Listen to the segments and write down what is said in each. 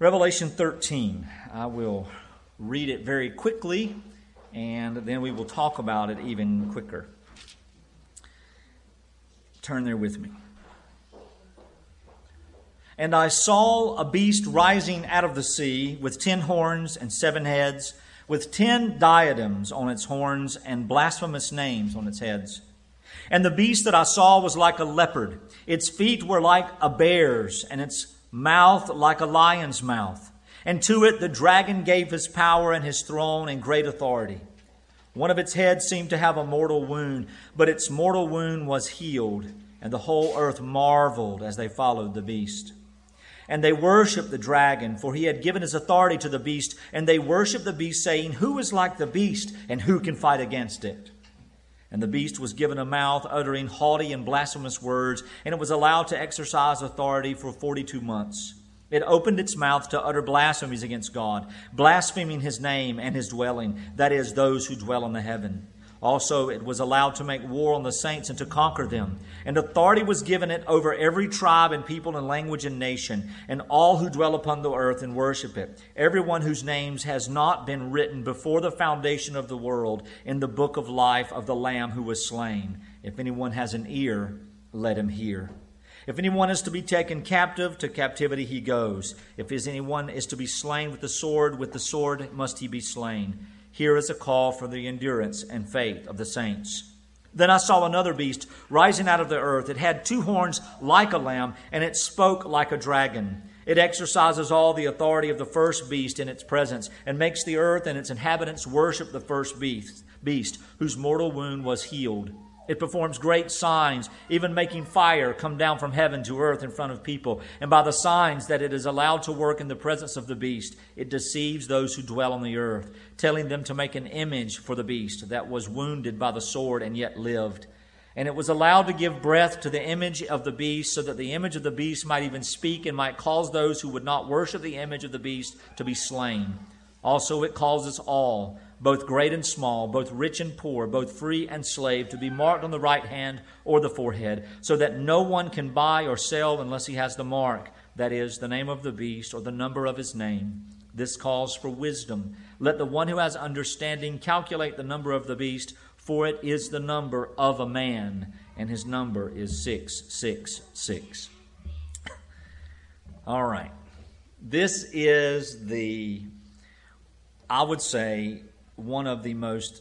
Revelation 13. I will read it very quickly, and then we will talk about it even quicker. Turn there with me. And I saw a beast rising out of the sea with 10 horns and 7 heads, with 10 diadems on its horns and blasphemous names on its heads. And the beast that I saw was like a leopard. Its feet were like a bear's, and its mouth like a lion's mouth. And to it the dragon gave his power and his throne and great authority. One of its heads seemed to have a mortal wound, but its mortal wound was healed, and the whole earth marveled as they followed the beast. And they worshipped the dragon, for he had given his authority to the beast, and they worshipped the beast, saying, "Who is like the beast, and who can fight against it?" And the beast was given a mouth uttering haughty and blasphemous words, and it was allowed to exercise authority for 42 months. It opened its mouth to utter blasphemies against God, blaspheming his name and his dwelling, that is, those who dwell in the heaven. Also, it was allowed to make war on the saints and to conquer them. And authority was given it over every tribe and people and language and nation, and all who dwell upon the earth and worship it. Everyone whose names has not been written before the foundation of the world in the book of life of the Lamb who was slain. If anyone has an ear, let him hear. If anyone is to be taken captive, to captivity he goes. If anyone is to be slain with the sword must he be slain. Here is a call for the endurance and faith of the saints. Then I saw another beast rising out of the earth. It had 2 horns like a lamb, and it spoke like a dragon. It exercises all the authority of the first beast in its presence, and makes the earth and its inhabitants worship the first beast, whose mortal wound was healed. It performs great signs, even making fire come down from heaven to earth in front of people. And by the signs that it is allowed to work in the presence of the beast, it deceives those who dwell on the earth, telling them to make an image for the beast that was wounded by the sword and yet lived. And it was allowed to give breath to the image of the beast, so that the image of the beast might even speak and might cause those who would not worship the image of the beast to be slain. Also it causes all, both great and small, both rich and poor, both free and slave, to be marked on the right hand or the forehead, so that no one can buy or sell unless he has the mark, that is, the name of the beast or the number of his name. This calls for wisdom. Let the one who has understanding calculate the number of the beast, for it is the number of a man, and his number is 666. All right. This is I would say, one of the most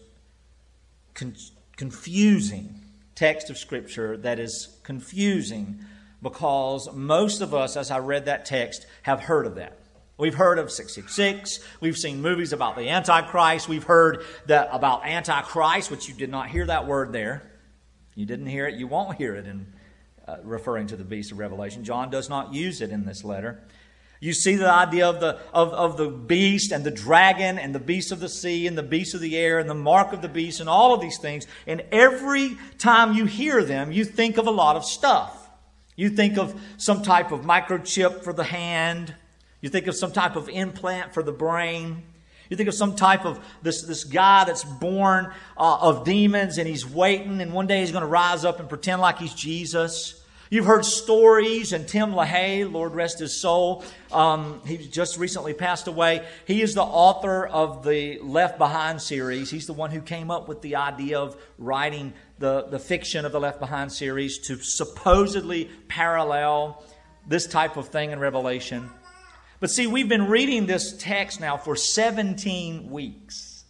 confusing text of Scripture that is confusing, because most of us, as I read that text, have heard of that. We've heard of 666. We've seen movies about the Antichrist. We've heard about Antichrist, which you did not hear that word there. You didn't hear it. You won't hear it in referring to the beast of Revelation. John does not use it in this letter. You see the idea of the beast and the dragon and the beast of the sea and the beast of the air and the mark of the beast and all of these things. And every time you hear them, you think of a lot of stuff. You think of some type of microchip for the hand. You think of some type of implant for the brain. You think of some type of this guy that's born of demons, and he's waiting, and one day he's going to rise up and pretend like he's Jesus. You've heard stories, and Tim LaHaye, Lord rest his soul, he just recently passed away. He is the author of the Left Behind series. He's the one who came up with the idea of writing the fiction of the Left Behind series to supposedly parallel this type of thing in Revelation. But see, we've been reading this text now for 17 weeks.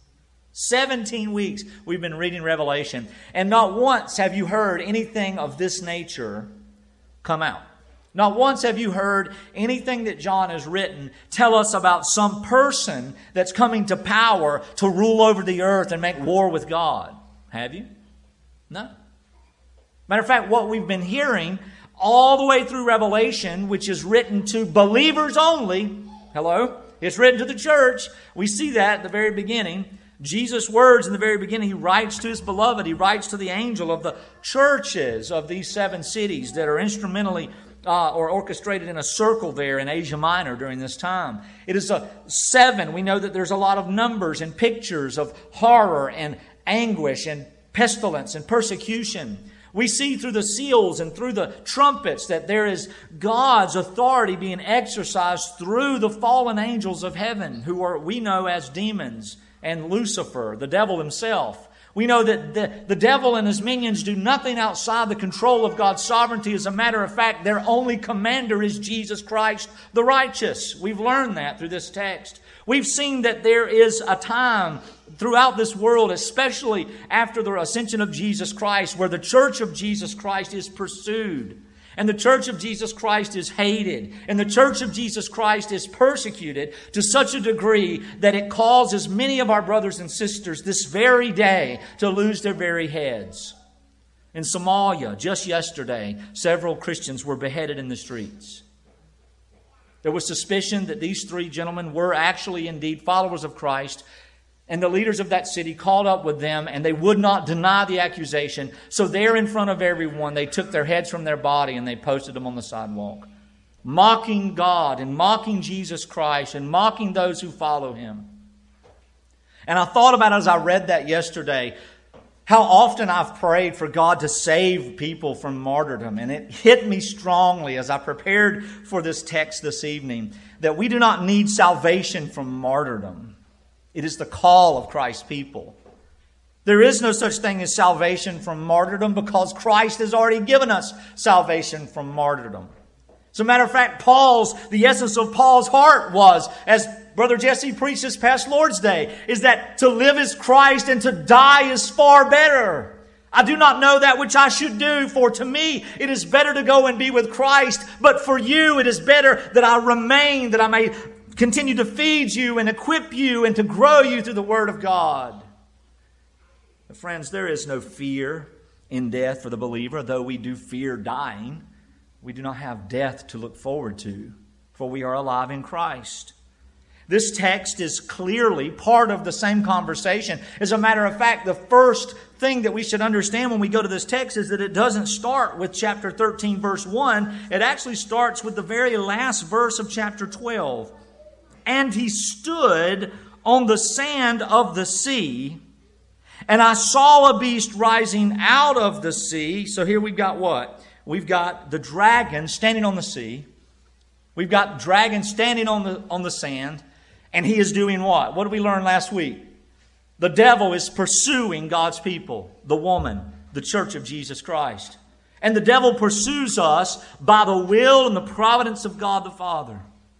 17 weeks we've been reading Revelation, and not once have you heard anything of this nature come out. Not once have you heard anything that John has written tell us about some person that's coming to power to rule over the earth and make war with God. Have you? No. Matter of fact, what we've been hearing all the way through Revelation, which is written to believers only. Hello? It's written to the church. We see that at the very beginning. Jesus' words in the very beginning, he writes to his beloved. He writes to the angel of the churches of these 7 cities that are instrumentally or orchestrated in a circle there in Asia Minor during this time. It is a 7. We know that there's a lot of numbers and pictures of horror and anguish and pestilence and persecution. We see through the seals and through the trumpets that there is God's authority being exercised through the fallen angels of heaven, who we know as demons, and Lucifer, the devil himself. We know that the devil and his minions do nothing outside the control of God's sovereignty. As a matter of fact, their only commander is Jesus Christ, the righteous. We've learned that through this text. We've seen that there is a time throughout this world, especially after the ascension of Jesus Christ, where the church of Jesus Christ is pursued. And the church of Jesus Christ is hated. And the church of Jesus Christ is persecuted to such a degree that it causes many of our brothers and sisters this very day to lose their very heads. In Somalia, just yesterday, several Christians were beheaded in the streets. There was suspicion that these three gentlemen were actually indeed followers of Christ. And the leaders of that city called up with them, and they would not deny the accusation. So there in front of everyone, they took their heads from their body and they posted them on the sidewalk, mocking God and mocking Jesus Christ and mocking those who follow Him. And I thought about, as I read that yesterday, how often I've prayed for God to save people from martyrdom. And it hit me strongly as I prepared for this text this evening, that we do not need salvation from martyrdom. It is the call of Christ's people. There is no such thing as salvation from martyrdom, because Christ has already given us salvation from martyrdom. As a matter of fact, the essence of Paul's heart was, as Brother Jesse preached this past Lord's Day, is that to live is Christ and to die is far better. I do not know that which I should do, for to me it is better to go and be with Christ. But for you it is better that I remain, that I may continue to feed you and equip you and to grow you through the Word of God. But friends, there is no fear in death for the believer, though we do fear dying. We do not have death to look forward to, for we are alive in Christ. This text is clearly part of the same conversation. As a matter of fact, the first thing that we should understand when we go to this text is that it doesn't start with chapter 13, verse 1. It actually starts with the very last verse of chapter 12. And he stood on the sand of the sea, and I saw a beast rising out of the sea. So here we've got what? We've got the dragon standing on the sea. We've got dragon standing on the sand. And he is doing what? What did we learn last week? The devil is pursuing God's people, the woman, the church of Jesus Christ. And the devil pursues us by the will and the providence of God the Father.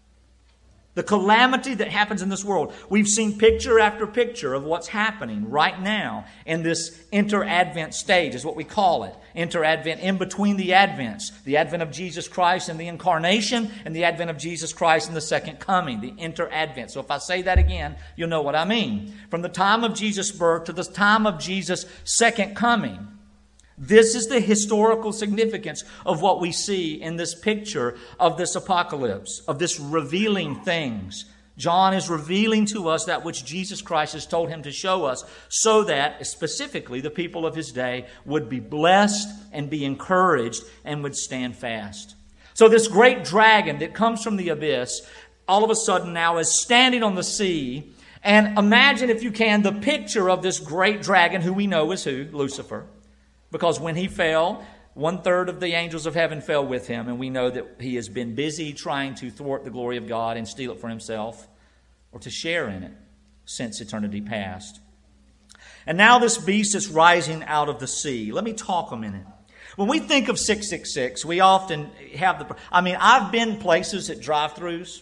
The calamity that happens in this world. We've seen picture after picture of what's happening right now in this inter-advent stage, is what we call it. Inter-advent, in between the advents. The advent of Jesus Christ and the incarnation, and the advent of Jesus Christ and the second coming. The inter-advent. So if I say that again, you'll know what I mean. From the time of Jesus' birth to the time of Jesus' second coming. This is the historical significance of what we see in this picture of this apocalypse, of this revealing things. John is revealing to us that which Jesus Christ has told him to show us, so that specifically the people of his day would be blessed and be encouraged and would stand fast. So this great dragon that comes from the abyss all of a sudden now is standing on the sea. And imagine, if you can, the picture of this great dragon, who we know is who? Lucifer. Because when he fell, 1/3 of the angels of heaven fell with him. And we know that he has been busy trying to thwart the glory of God and steal it for himself, or to share in it, since eternity past. And now this beast is rising out of the sea. Let me talk a minute. When we think of 666, we often have I've been places at drive-thrus,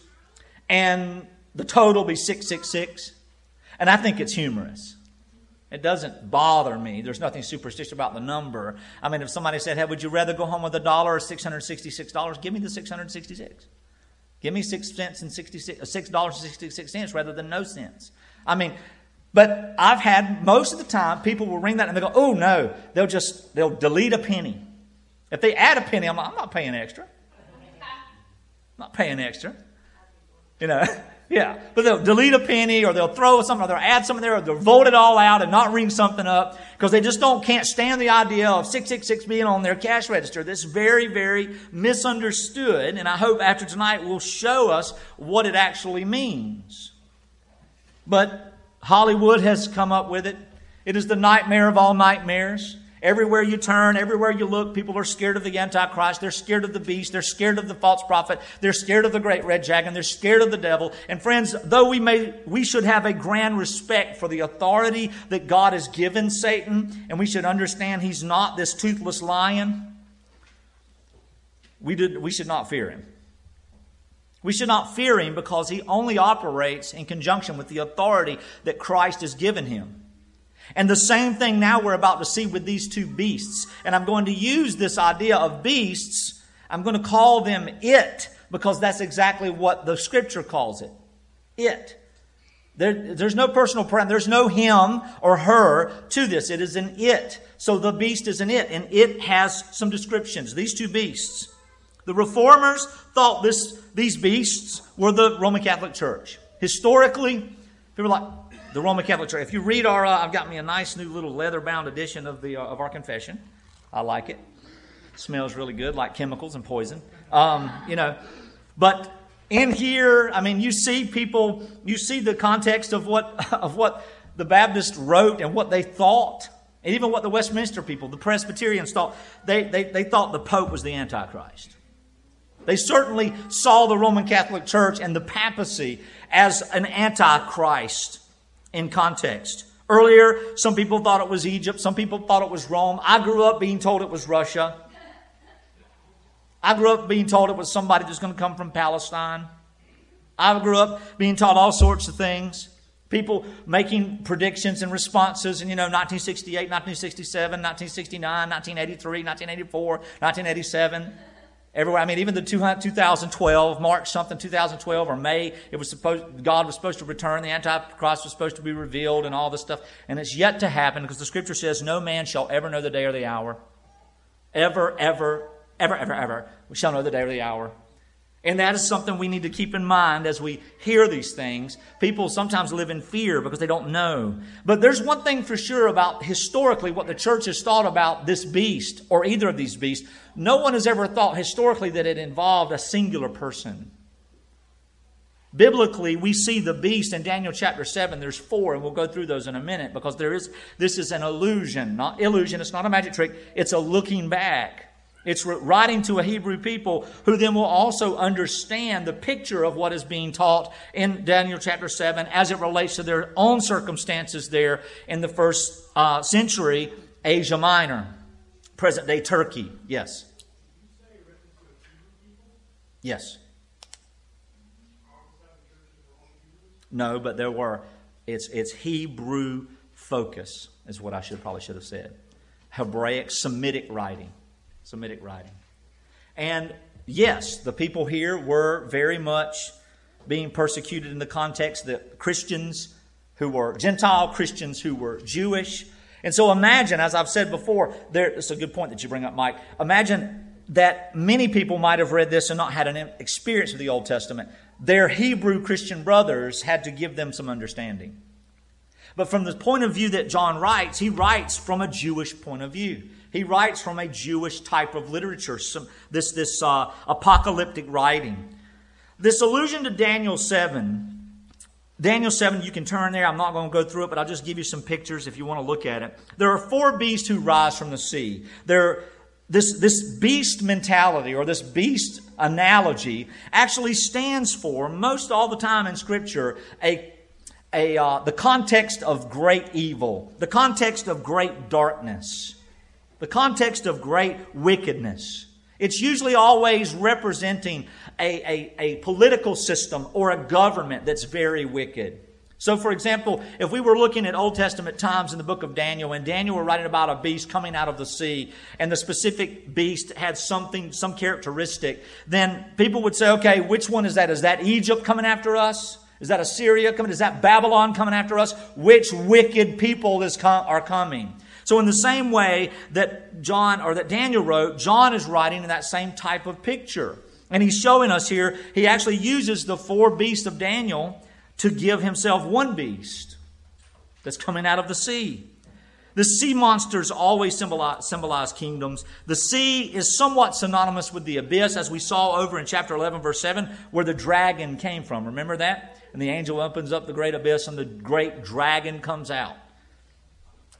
and the total be 666. And I think it's humorous. It doesn't bother me. There's nothing superstitious about the number. If somebody said, hey, would you rather go home with $1 or $666? Give me the 666. Give me 6 cents and $6.66 rather than no cents. But I've had, most of the time, people will ring that and they go, oh no, they'll delete a penny. If they add a penny, I'm not paying extra. I'm not paying extra. Yeah, but they'll delete a penny, or they'll throw something, or they'll add something there, or they'll vote it all out and not ring something up, because they just can't stand the idea of 666 being on their cash register. This is very, very misunderstood, and I hope after tonight will show us what it actually means. But Hollywood has come up with it. It is the nightmare of all nightmares. Everywhere you turn, everywhere you look, people are scared of the Antichrist. They're scared of the beast. They're scared of the false prophet. They're scared of the great red dragon. They're scared of the devil. And friends, though we should have a grand respect for the authority that God has given Satan, and we should understand he's not this toothless lion, we should not fear him. We should not fear him because he only operates in conjunction with the authority that Christ has given him. And the same thing now we're about to see with these two beasts. And I'm going to use this idea of beasts. I'm going to call them it because that's exactly what the Scripture calls it. It. There's no personal pronoun. There's no him or her to this. It is an it. So the beast is an it. And it has some descriptions. These two beasts. The Reformers thought these beasts were the Roman Catholic Church. Historically, people are like, the Roman Catholic Church. If you read I've got me a nice new little leather-bound edition of our confession. I like it. Smells really good, like chemicals and poison. But in here, you see people. You see the context of what the Baptists wrote and what they thought, and even what the Westminster people, the Presbyterians thought. They thought the Pope was the Antichrist. They certainly saw the Roman Catholic Church and the papacy as an Antichrist. In context. Earlier, some people thought it was Egypt. Some people thought it was Rome. I grew up being told it was Russia. I grew up being told it was somebody that's going to come from Palestine. I grew up being taught all sorts of things. People making predictions and responses in, 1968, 1967, 1969, 1983, 1984, 1987. Everywhere. Even the 2012, March something, 2012 or May, God was supposed to return. The Antichrist was supposed to be revealed and all this stuff. And it's yet to happen because the Scripture says no man shall ever know the day or the hour. Ever, ever, ever, ever, ever. We shall know the day or the hour. And that is something we need to keep in mind as we hear these things. People sometimes live in fear because they don't know. But there's one thing for sure about historically what the church has thought about this beast or either of these beasts. No one has ever thought historically that it involved a singular person. Biblically, we see the beast in Daniel chapter 7. There's 4, and we'll go through those in a minute because this is an illusion. Not illusion, it's not a magic trick. It's a looking back. It's writing to a Hebrew people who then will also understand the picture of what is being taught in Daniel chapter 7 as it relates to their own circumstances there in the first century Asia Minor, present-day Turkey. Yes. Yes. No, but there were. It's Hebrew focus is what I probably should have said. Hebraic, Semitic writing. Semitic writing. And yes, the people here were very much being persecuted in the context that Christians who were Gentile Christians who were Jewish. And so imagine, as I've said before, it's a good point that you bring up, Mike. Imagine that many people might have read this and not had an experience with the Old Testament. Their Hebrew Christian brothers had to give them some understanding. But from the point of view that John writes, he writes from a Jewish point of view. He writes from a Jewish type of literature, this apocalyptic writing. This allusion to Daniel 7, you can turn there. I'm not going to go through it, but I'll just give you some pictures if you want to look at it. There are 4 beasts who rise from the sea. This beast mentality or this beast analogy actually stands for, most all the time in Scripture, the context of great evil, the context of great darkness, the context of great wickedness. It's usually always representing a political system or a government that's very wicked. So, for example, if we were looking at Old Testament times in the book of Daniel, and Daniel were writing about a beast coming out of the sea, and the specific beast had some characteristic, then people would say, okay, which one is that? Is that Egypt coming after us? Is that Assyria coming? Is that Babylon coming after us? Which wicked people are coming? So in the same way that Daniel wrote, John is writing in that same type of picture. And he's showing us here, he actually uses the 4 beasts of Daniel to give himself one beast that's coming out of the sea. The sea monsters always symbolize kingdoms. The sea is somewhat synonymous with the abyss, as we saw over in chapter 11, verse 7, where the dragon came from. Remember that? And the angel opens up the great abyss and the great dragon comes out.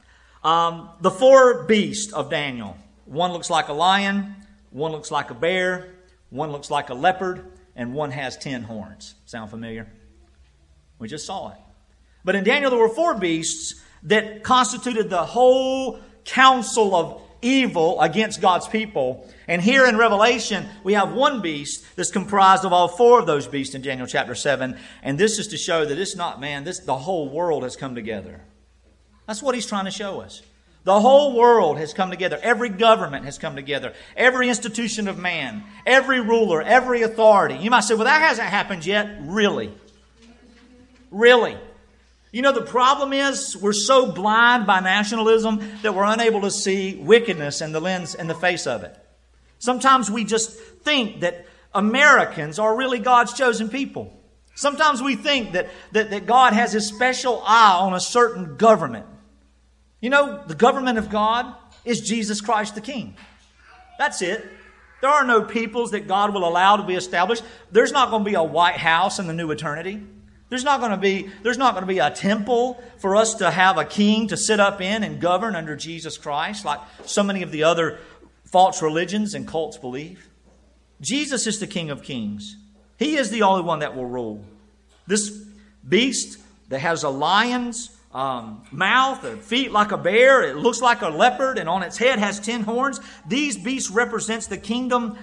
The four beasts of Daniel. One looks like a lion, one looks like a bear, one looks like a leopard, and one has 10 horns. Sound familiar? We just saw it. But in Daniel there were four beasts that constituted the whole council of evil against God's people. And here in Revelation, we have one beast that's comprised of all four of those beasts in Daniel chapter 7. And this is to show that it's not man, the whole world has come together. That's what he's trying to show us. The whole world has come together. Every government has come together. Every institution of man, every ruler, every authority. You might say, well, that hasn't happened yet. Really? Really? You know, the problem is we're so blind by nationalism that we're unable to see wickedness in the face of it. Sometimes we just think that Americans are really God's chosen people. Sometimes we think that God has His special eye on a certain government. You know, the government of God is Jesus Christ the King. That's it. There are no peoples that God will allow to be established. There's not going to be a White House in the new eternity. There's not going to be a temple for us to have a king to sit up in and govern under Jesus Christ like so many of the other false religions and cults believe. Jesus is the King of Kings. He is the only one that will rule. This beast that has a lion's mouth, feet like a bear, it looks like a leopard, and on its head has 10 horns. These beasts represents the kingdoms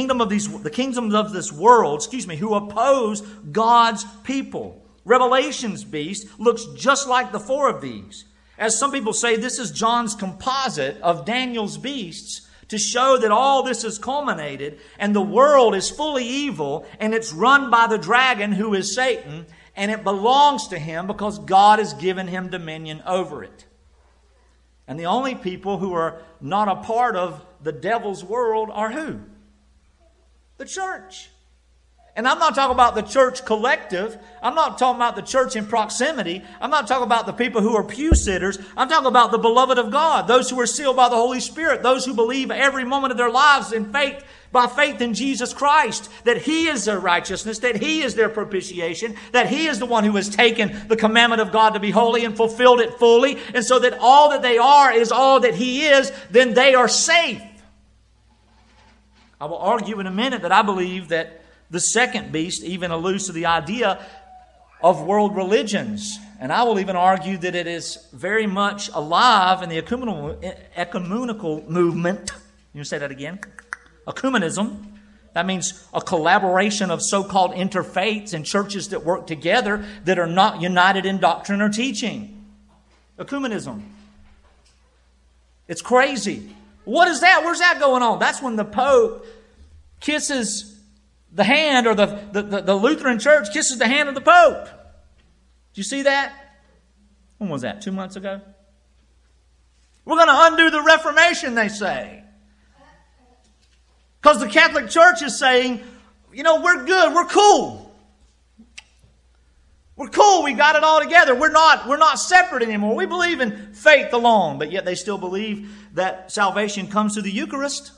of this world, who oppose God's people. Revelation's beast looks just like the four of these. As some people say, this is John's composite of Daniel's beasts to show that all this is culminated and the world is fully evil and it's run by the dragon who is Satan. And it belongs to him because God has given him dominion over it. And the only people who are not a part of the devil's world are who? The church. And I'm not talking about the church collective. I'm not talking about the church in proximity. I'm not talking about the people who are pew sitters. I'm talking about the beloved of God, those who are sealed by the Holy Spirit, those who believe every moment of their lives in faith, by faith in Jesus Christ, that He is their righteousness, that He is their propitiation, that He is the one who has taken the commandment of God to be holy and fulfilled it fully, and so that all that they are is all that He is, then they are safe. I will argue in a minute that I believe that the second beast even alludes to the idea of world religions. And I will even argue that it is very much alive in the ecumenical movement. You say that again? Ecumenism. That means a collaboration of so-called interfaiths and churches that work together that are not united in doctrine or teaching. Ecumenism. It's crazy. What is that? Where's that going on? That's when the Pope kisses the hand, or the Lutheran Church kisses the hand of the Pope. Did you see that? When was that? 2 months ago? We're going to undo the Reformation, they say. Because the Catholic Church is saying, you know, we're good, we're cool. We're cool, we got it all together. We're not separate anymore. We believe in faith alone, but yet they still believe that salvation comes through the Eucharist.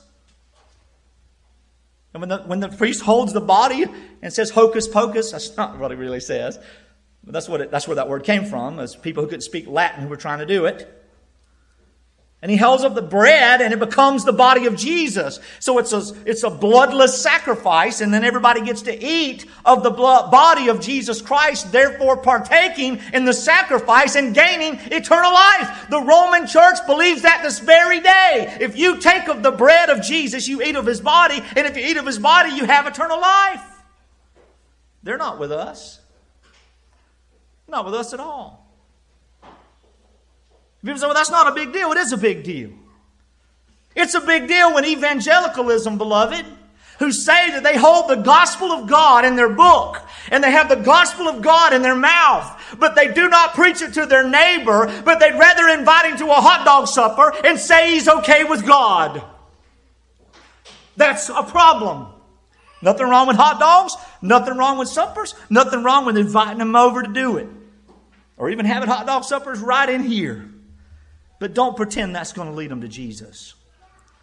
And when the priest holds the body and says hocus pocus, that's not what it really says. But that's where that word came from, as people who couldn't speak Latin who were trying to do it. And he holds up the bread and it becomes the body of Jesus. So it's a bloodless sacrifice, and then everybody gets to eat of the body of Jesus Christ, therefore partaking in the sacrifice and gaining eternal life. The Roman Church believes that this very day. If you take of the bread of Jesus, you eat of His body, and if you eat of His body, you have eternal life. They're not with us. Not with us at all. People say, well, that's not a big deal. It is a big deal. It's a big deal when evangelicalism, beloved, who say that they hold the gospel of God in their book, and they have the gospel of God in their mouth, but they do not preach it to their neighbor, but they'd rather invite him to a hot dog supper and say he's okay with God. That's a problem. Nothing wrong with hot dogs, nothing wrong with suppers, nothing wrong with inviting them over to do it. Or even having hot dog suppers right in here. But don't pretend that's going to lead them to Jesus.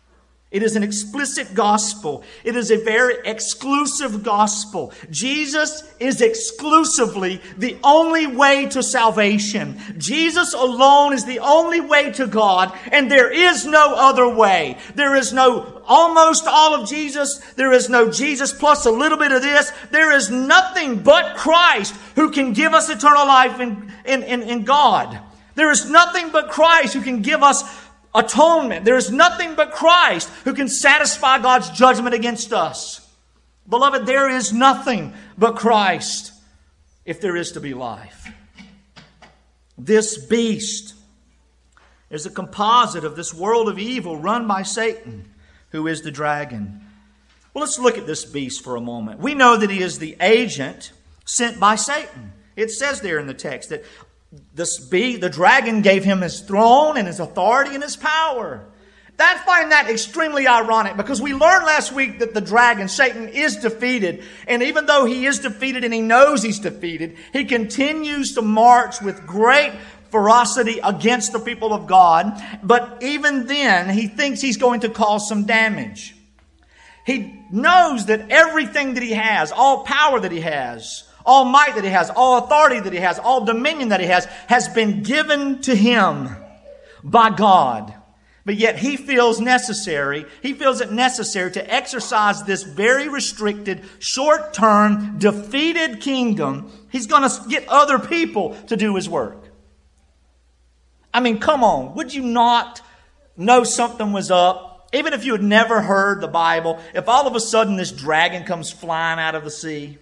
It is an explicit gospel. It is a very exclusive gospel. Jesus is exclusively the only way to salvation. Jesus alone is the only way to God, and there is no other way. There is no almost all of Jesus. There is no Jesus plus a little bit of this. There is nothing but Christ who can give us eternal life in God. There is nothing but Christ who can give us atonement. There is nothing but Christ who can satisfy God's judgment against us. Beloved, there is nothing but Christ if there is to be life. This beast is a composite of this world of evil run by Satan, who is the dragon. Well, let's look at this beast for a moment. We know that he is the agent sent by Satan. It says there in the text that the dragon gave him his throne and his authority and his power. I find that extremely ironic because we learned last week that the dragon, Satan, is defeated. And even though he is defeated and he knows he's defeated, he continues to march with great ferocity against the people of God. But even then, he thinks he's going to cause some damage. He knows that everything that he has, all power that he has, all might that he has, all authority that he has, all dominion that he has been given to him by God. But yet he feels it necessary to exercise this very restricted, short-term, defeated kingdom. He's going to get other people to do his work. I mean, come on. Would you not know something was up? Even if you had never heard the Bible, if all of a sudden this dragon comes flying out of the sea,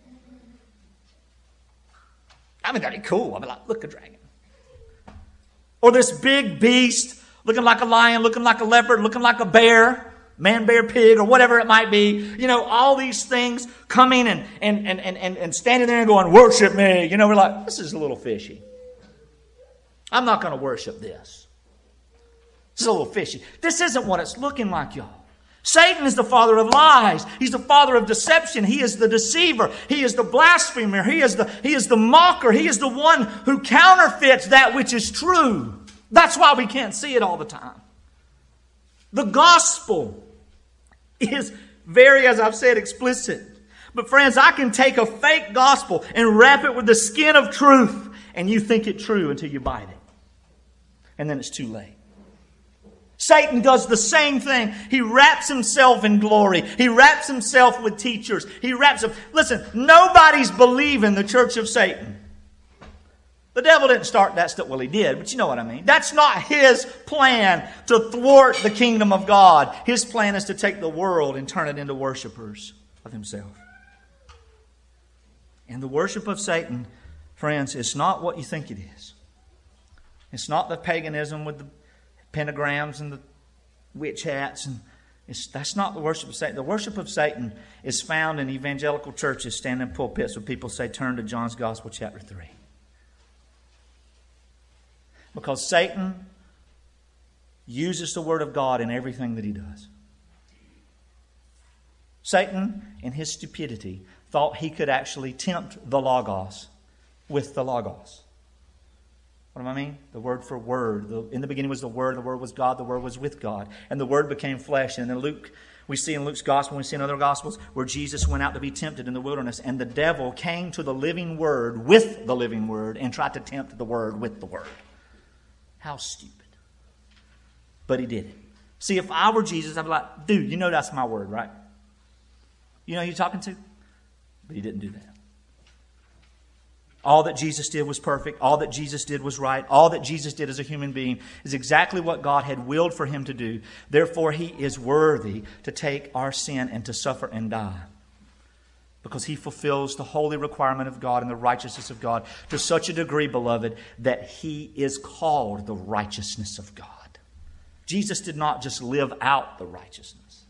I mean, that'd be cool. I'd be like, look, a dragon. Or this big beast looking like a lion, looking like a leopard, looking like a bear, man, bear, pig, or whatever it might be. You know, all these things coming and standing there and going, worship me. You know, we're like, this is a little fishy. I'm not going to worship this. This is a little fishy. This isn't what it's looking like, y'all. Satan is the father of lies. He's the father of deception. He is the deceiver. He is the blasphemer. He is the mocker. He is the one who counterfeits that which is true. That's why we can't see it all the time. The gospel is very, as I've said, explicit. But friends, I can take a fake gospel and wrap it with the skin of truth, and you think it true until you bite it. And then it's too late. Satan does the same thing. He wraps himself in glory. He wraps himself with teachers. Listen, nobody's believing the church of Satan. The devil didn't start that stuff. Well, he did, but you know what I mean. That's not his plan to thwart the kingdom of God. His plan is to take the world and turn it into worshipers of himself. And the worship of Satan, friends, is not what you think it is. It's not the paganism with the pentagrams and the witch hats. That's not the worship of Satan. The worship of Satan is found in evangelical churches standing in pulpits where people say, turn to John's Gospel, chapter 3. Because Satan uses the Word of God in everything that he does. Satan, in his stupidity, thought he could actually tempt the Logos with the Logos. What do I mean? The word for word. In the beginning was the Word was God, the Word was with God. And the Word became flesh. And in Luke, we see in Luke's Gospel, we see in other Gospels, where Jesus went out to be tempted in the wilderness. And the devil came to the living Word with the living Word and tried to tempt the Word with the Word. How stupid. But he did it. See, if I were Jesus, I'd be like, dude, you know that's my word, right? You know who you're talking to? But he didn't do that. All that Jesus did was perfect. All that Jesus did was right. All that Jesus did as a human being is exactly what God had willed for him to do. Therefore, he is worthy to take our sin and to suffer and die. Because he fulfills the holy requirement of God and the righteousness of God to such a degree, beloved, that he is called the righteousness of God. Jesus did not just live out the righteousness.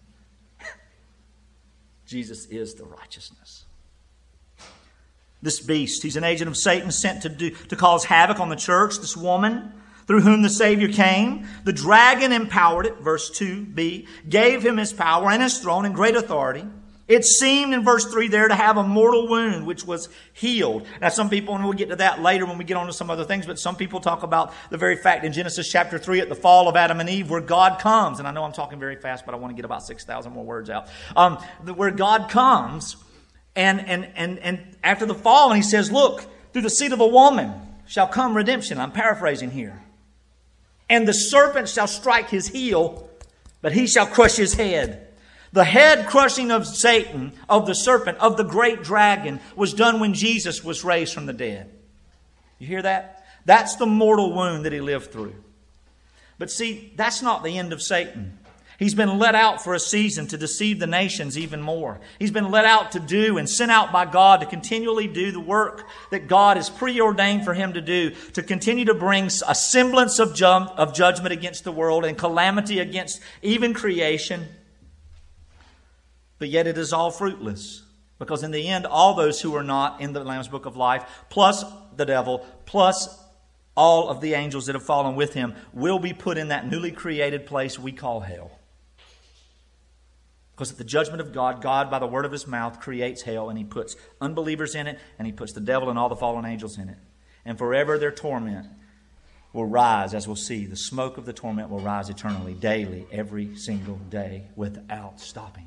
Jesus is the righteousness. This beast, he's an agent of Satan sent to cause havoc on the church. This woman through whom the Savior came, the dragon empowered it, verse 2b, gave him his power and his throne and great authority. It seemed in verse 3 there to have a mortal wound which was healed. Now some people, and we'll get to that later when we get on to some other things, but some people talk about the very fact in Genesis chapter 3 at the fall of Adam and Eve where God comes, and I know I'm talking very fast, but I want to get about 6,000 more words out, where God comes and after the fall, and He says, look, through the seed of a woman shall come redemption. I'm paraphrasing here. And the serpent shall strike his heel, but he shall crush his head. The head crushing of Satan, of the serpent, of the great dragon, was done when Jesus was raised from the dead. You hear that? That's the mortal wound that He lived through. But see, that's not the end of Satan. He's been let out for a season to deceive the nations even more. He's been let out to do and sent out by God to continually do the work that God has preordained for him to do, to continue to bring a semblance of judgment against the world and calamity against even creation. But yet it is all fruitless. Because in the end, all those who are not in the Lamb's Book of Life, plus the devil, plus all of the angels that have fallen with him, will be put in that newly created place we call hell. Because at the judgment of God, God, by the word of His mouth, creates hell, and He puts unbelievers in it, and He puts the devil and all the fallen angels in it. And forever their torment will rise, as we'll see. The smoke of the torment will rise eternally, daily, every single day, without stopping.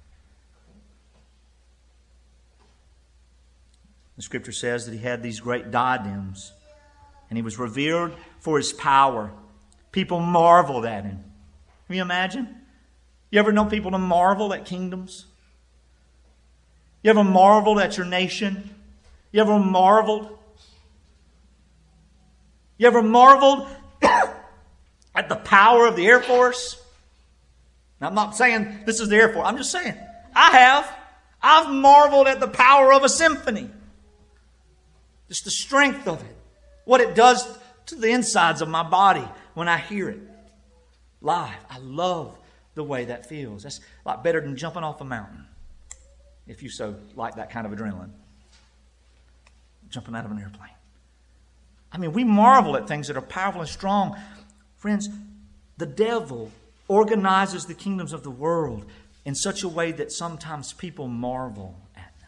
The Scripture says that He had these great diadems, and He was revered for His power. People marveled at Him. Can you imagine? You ever know people to marvel at kingdoms? You ever marveled at your nation? You ever marveled? You ever marveled at the power of the Air Force? Now, I'm not saying this is the Air Force. I'm just saying, I have. I've marveled at the power of a symphony. Just the strength of it. What it does to the insides of my body when I hear it live. I love the way that feels. That's a lot better than jumping off a mountain. If you so like that kind of adrenaline. Jumping out of an airplane. I mean, we marvel at things that are powerful and strong. Friends, the devil organizes the kingdoms of the world in such a way that sometimes people marvel at them.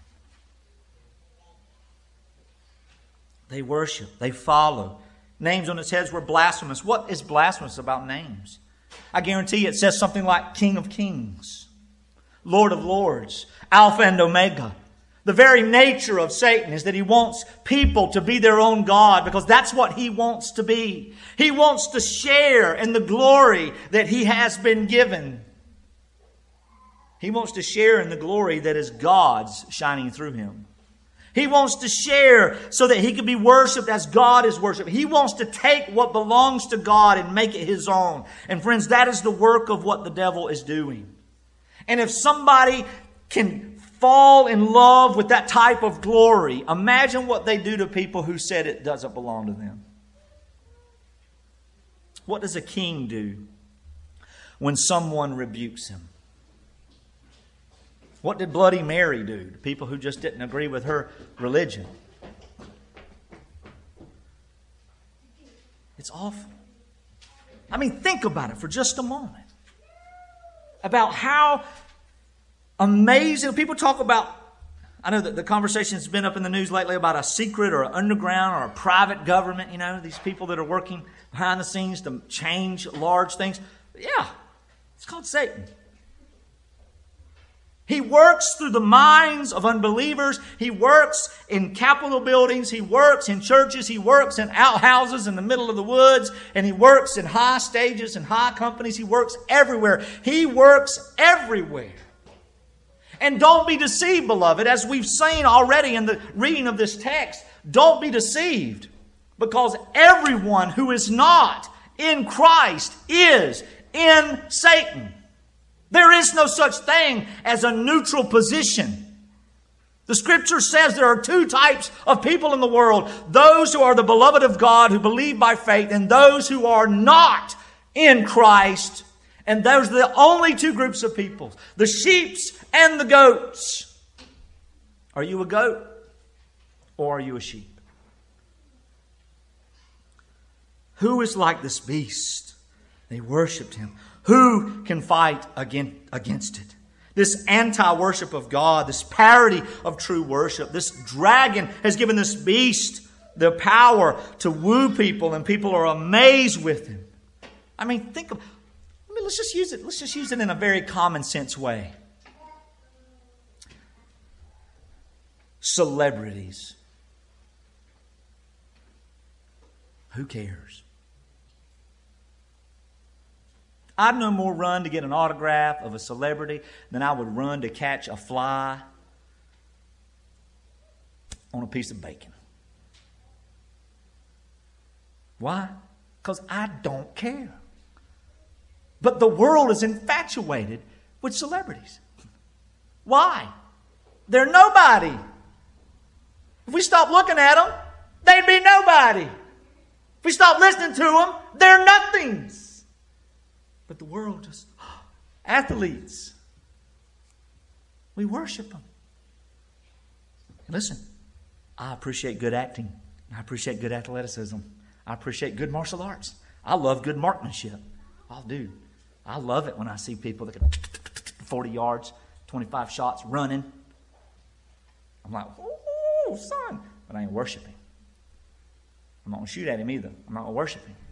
They worship. They follow. Names on its heads were blasphemous. What is blasphemous about names? I guarantee you it says something like King of Kings, Lord of Lords, Alpha and Omega. The very nature of Satan is that he wants people to be their own God, because that's what he wants to be. He wants to share in the glory that he has been given. He wants to share in the glory that is God's shining through him. He wants to share so that he can be worshipped as God is worshipped. He wants to take what belongs to God and make it his own. And friends, that is the work of what the devil is doing. And if somebody can fall in love with that type of glory, imagine what they do to people who said it doesn't belong to them. What does a king do when someone rebukes him? What did Bloody Mary do to people who just didn't agree with her religion? It's awful. I mean, think about it for just a moment. About how amazing. People talk about, I know that the conversation's been up in the news lately about a secret or an underground or a private government, you know, these people that are working behind the scenes to change large things. Yeah, it's called Satan. He works through the minds of unbelievers. He works in Capitol buildings. He works in churches. He works in outhouses in the middle of the woods. And he works in high stages and high companies. He works everywhere. He works everywhere. And don't be deceived, beloved, as we've seen already in the reading of this text. Don't be deceived, because everyone who is not in Christ is in Satan. There is no such thing as a neutral position. The Scripture says there are two types of people in the world. Those who are the beloved of God, who believe by faith, and those who are not in Christ. And those are the only two groups of people. The sheep and the goats. Are you a goat or are you a sheep? Who is like this beast? They worshipped him. Who can fight against it? This anti-worship of God, this parody of true worship. This dragon has given this beast the power to woo people, and people are amazed with him. I mean, let's just use it. Let's just use it in a very common sense way. Celebrities. Who cares? I'd no more run to get an autograph of a celebrity than I would run to catch a fly on a piece of bacon. Why? Because I don't care. But the world is infatuated with celebrities. Why? They're nobody. If we stop looking at them, they'd be nobody. If we stop listening to them, they're nothings. But the world just, athletes, we worship them. Listen, I appreciate good acting. I appreciate good athleticism. I appreciate good martial arts. I love good marksmanship. Oh, dude, I love it when I see people that can 40 yards, 25 shots running. I'm like, oh, son. But I ain't worshiping. I'm not going to shoot at him either. I'm not going to worship him.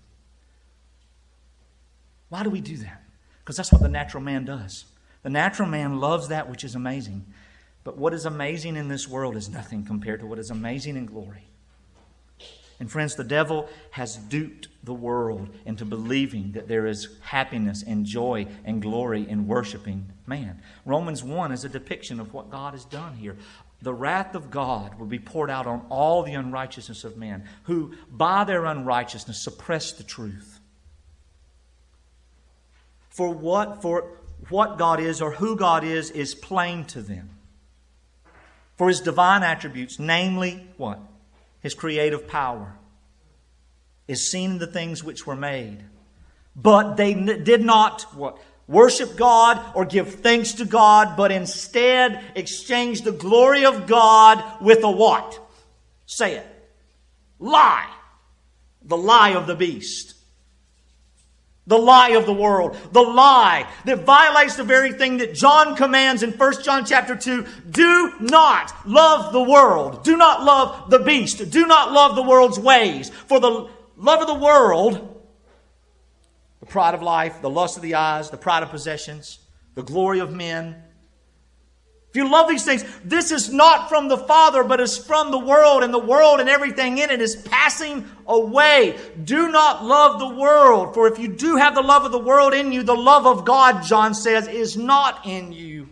Why do we do that? Because that's what the natural man does. The natural man loves that which is amazing. But what is amazing in this world is nothing compared to what is amazing in glory. And friends, the devil has duped the world into believing that there is happiness and joy and glory in worshiping man. Romans 1 is a depiction of what God has done here. The wrath of God will be poured out on all the unrighteousness of men, who by their unrighteousness suppress the truth. For what God is or who God is plain to them. For His divine attributes, namely what? His creative power, is seen in the things which were made. But they did not what? Worship God or give thanks to God, but instead exchanged the glory of God with a what? Say it. Lie. The lie of the beast. The lie of the world. The lie that violates the very thing that John commands in 1 John chapter 2. Do not love the world. Do not love the beast. Do not love the world's ways. For the love of the world, the pride of life, the lust of the eyes, the pride of possessions, the glory of men. If you love these things, this is not from the Father, but is from the world and everything in it is passing away. Do not love the world, for if you do have the love of the world in you, the love of God, John says, is not in you.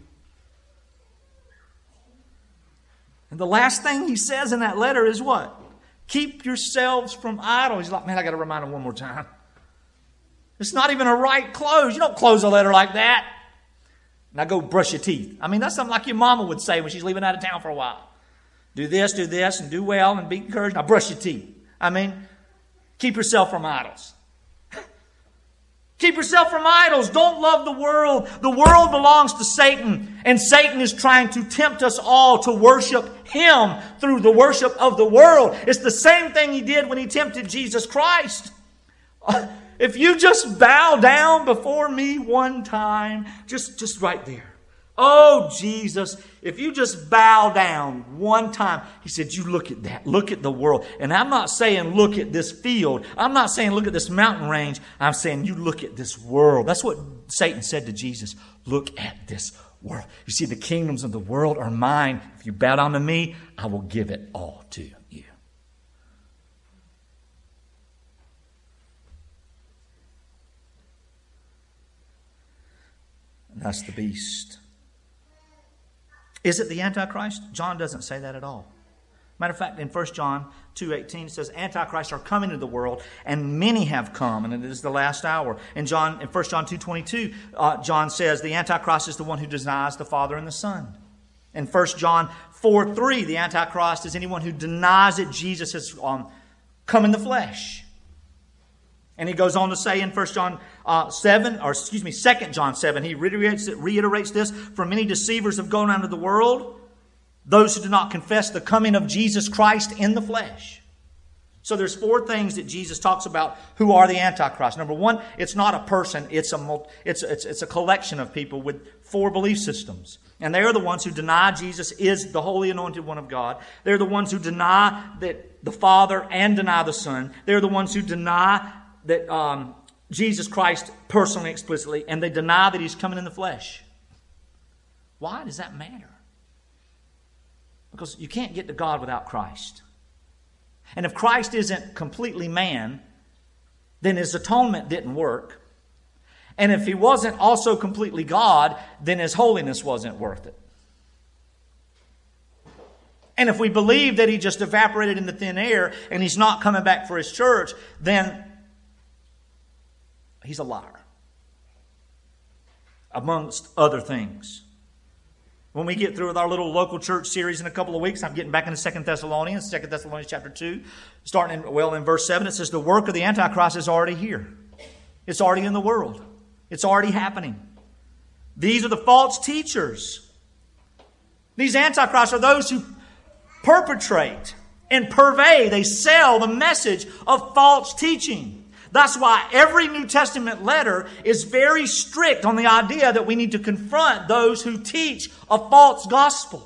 And the last thing he says in that letter is what? Keep yourselves from idols. He's like, man, I got to remind him one more time. It's not even a right close. You don't close a letter like that. Now go brush your teeth. I mean, that's something like your mama would say when she's leaving out of town for a while. Do this, and do well, and be encouraged. Now brush your teeth. I mean, keep yourself from idols. Keep yourself from idols. Don't love the world. The world belongs to Satan, and Satan is trying to tempt us all to worship him through the worship of the world. It's the same thing he did when he tempted Jesus Christ. If you just bow down before me one time, just right there. Oh, Jesus, if you just bow down one time. He said, you look at that. Look at the world. And I'm not saying look at this field. I'm not saying look at this mountain range. I'm saying you look at this world. That's what Satan said to Jesus. Look at this world. You see, the kingdoms of the world are mine. If you bow down to me, I will give it all to you. That's the beast. Is it the Antichrist? John doesn't say that at all. Matter of fact, in 1 John 2:18 it says, Antichrists are coming into the world, and many have come, and it is the last hour. In 1 John 2:22, John says the Antichrist is the one who denies the Father and the Son. In 1 John 4:3, the Antichrist is anyone who denies that Jesus has come in the flesh. And he goes on to say in 2 John 7, he reiterates this, for many deceivers have gone out into the world, those who do not confess the coming of Jesus Christ in the flesh. So there's 4 things that Jesus talks about who are the Antichrist. Number 1, it's not a person, it's a collection of people with 4 belief systems. And they are the ones who deny Jesus is the Holy Anointed One of God. They're the ones who deny that the Father and deny the Son. They're the ones who deny that Jesus Christ personally, explicitly, and they deny that He's coming in the flesh. Why does that matter? Because you can't get to God without Christ. And if Christ isn't completely man, then His atonement didn't work. And if He wasn't also completely God, then His holiness wasn't worth it. And if we believe that He just evaporated into thin air and He's not coming back for His church, then He's a liar. Amongst other things. When we get through with our little local church series in a couple of weeks, I'm getting back into 2 Thessalonians chapter 2. Starting in verse 7, it says, the work of the Antichrist is already here. It's already in the world. It's already happening. These are the false teachers. These Antichrists are those who perpetrate and purvey. They sell the message of false teaching. That's why every New Testament letter is very strict on the idea that we need to confront those who teach a false gospel.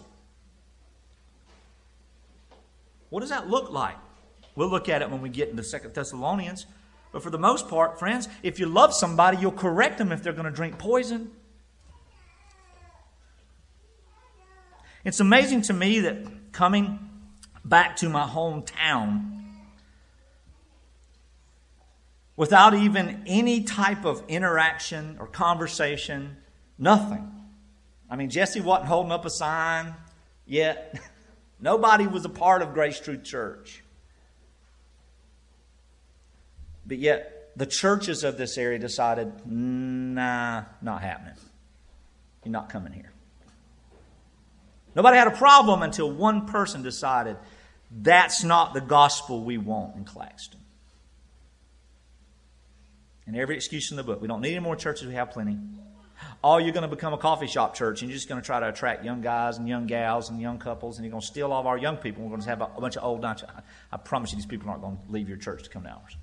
What does that look like? We'll look at it when we get into 2 Thessalonians. But for the most part, friends, if you love somebody, you'll correct them if they're going to drink poison. It's amazing to me that coming back to my hometown, without even any type of interaction or conversation, nothing. I mean, Jesse wasn't holding up a sign yet. Nobody was a part of Grace Truth Church. But yet, the churches of this area decided, nah, not happening. You're not coming here. Nobody had a problem until one person decided, that's not the gospel we want in Claxton. And every excuse in the book. We don't need any more churches. We have plenty. Oh, you're going to become a coffee shop church and you're just going to try to attract young guys and young gals and young couples and you're going to steal all of our young people. We're going to have a bunch of old nuts. I promise you these people aren't going to leave your church to come to ours.